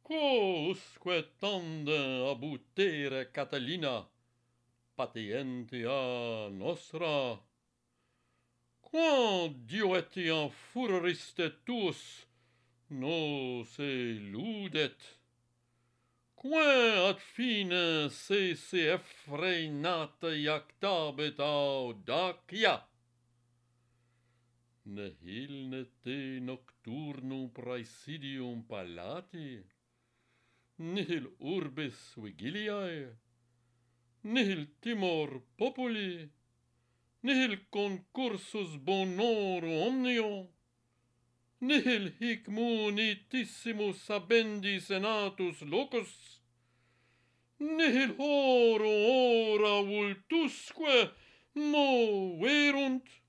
Quousque tende abutere Catalina, patientia nostra. Quam Dio etiam furoriste tuus, nos eludet. Quae ad fine se effrenata iactabit audacia. Nihil ne te nocturnum praesidium palati, nihil urbis vigiliae, nihil timor populi, nihil concursus bonorum omnio, nihil hic munitissimus habendi senatus locus, nihil ora vultusque moverunt.